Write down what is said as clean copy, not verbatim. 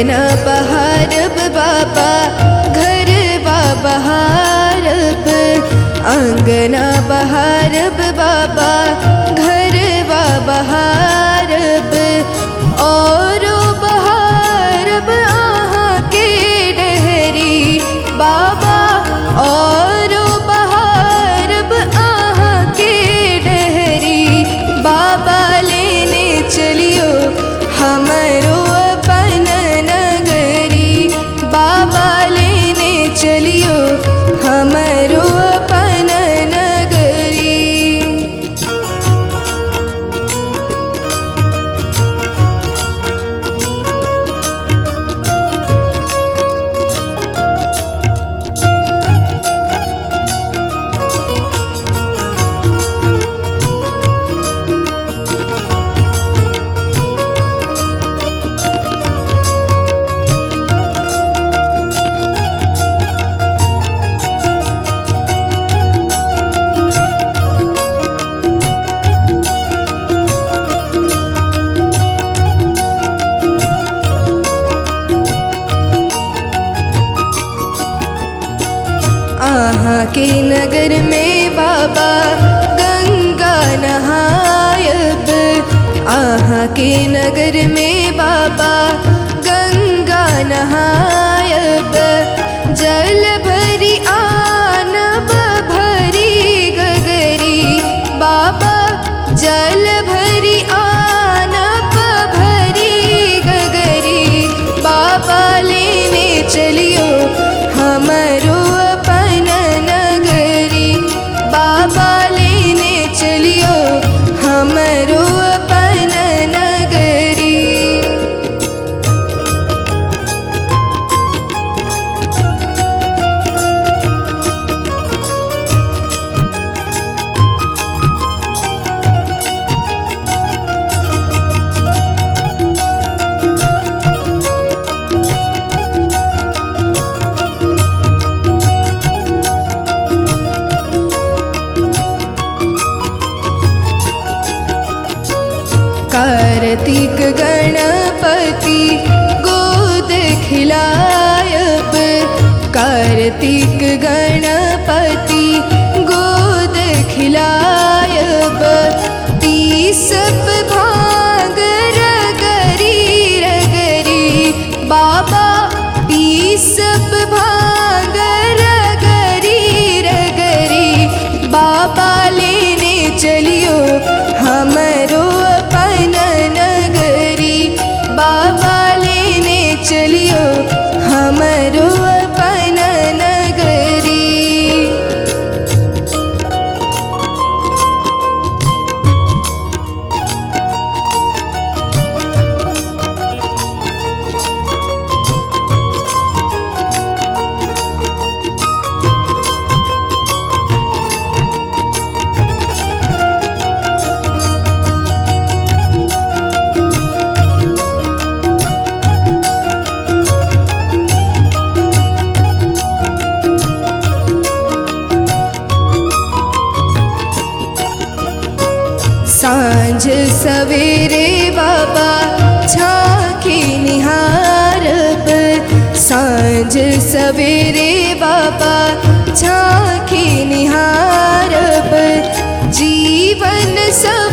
आंगना बहारब बाबा घर बहारब, आंगना बहारब बाबा घर बहारब, और बहारब आहा के डहरी बाबा, और बहारब आहा के डहरी बाबा लेने चलियो हमरो अपन नगरी, बाबा लेने चलियो हमरो अपन नगरी। आहा के नगर में बाबा गंगा नहायब, आहा के नगर में बाबा गंगा नहायब, जल भरी आनब भरी गगरी बाबा, जल भरी आनब भरी गगरी बाबा लेने चलियो हमरो अपन नगरी, बाबा लेने चलियो हमरो अपन नगरी। कार्तिक गणपति गोद खिलायब, कार्तिक गणपति गोद खिलायब, तीसप भांग रगरी रगरी बाबा, तीसप भांग रगरी रगरी बाबा लेने चलियो हमरो अपन नगरी, बाबा लेने चलियो हमरो अपन नगरी। सांझ सवेरे बाबा झांकी निहारब, सांझ सवेरे बाबा झांकी निहारब, जीवन सब